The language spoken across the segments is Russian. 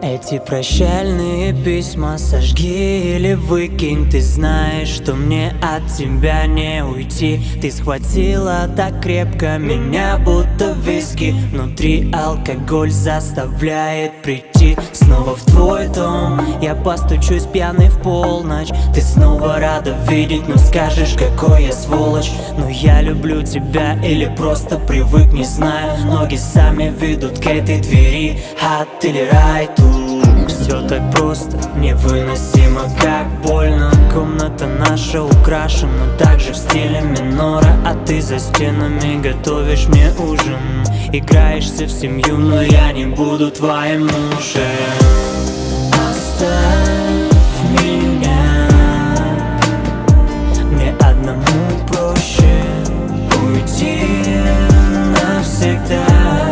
Эти прощальные письма сожги или выкинь. Ты знаешь, что мне от тебя не уйти. Ты схватила так крепко меня, будто виски. Внутри алкоголь заставляет прийти снова в твой дом. Я постучусь пьяный в полночь. Ты снова рада видеть, но скажешь, какой я сволочь. Но я люблю тебя или просто привык, не знаю. Ноги сами ведут к этой двери. Ад или рай тут. Все так просто, невыносимо, как больно. Комната наша украшена также в стиле минора. А ты за стенами готовишь мне ужин. Играешься в семью, но я не буду твоим мужем. Оставь меня, мне одному проще уйти навсегда.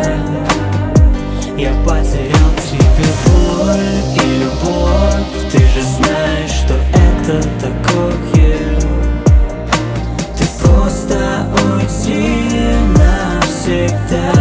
Я потерял тебе боль и любовь. Ты же знаешь, что это такое. Ты просто уйти навсегда.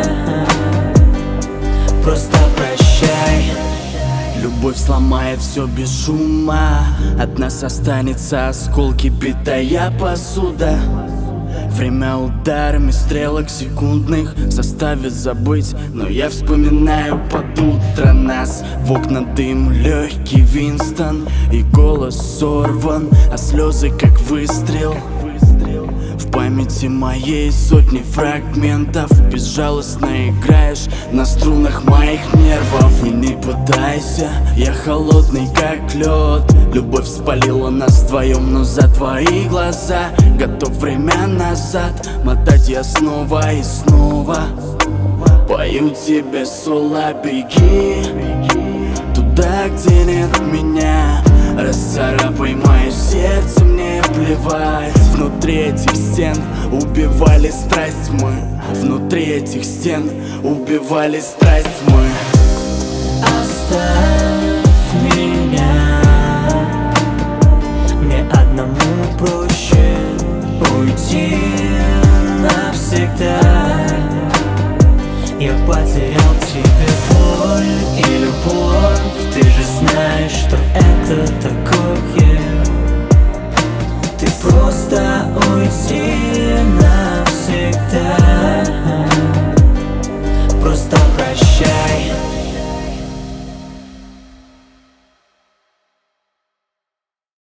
Просто прощай. Любовь сломает все без шума. От нас останется осколки, битая посуда. Время ударами стрелок секундных заставит забыть, но я вспоминаю под утро нас. В окна дым, легкий Винстон, и голос сорван, а слезы как выстрел. В памяти моей сотни фрагментов. Безжалостно играешь на струнах моих нервов. И не пытайся, я холодный как лед. Любовь спалила нас вдвоем, но за твои глаза готов время назад мотать я снова и снова. Пою тебе соло, беги туда, где нет меня. Расцарапай мое сердце, мне плевать. Внутри этих стен убивали страсть мы. Внутри этих стен убивали страсть мы.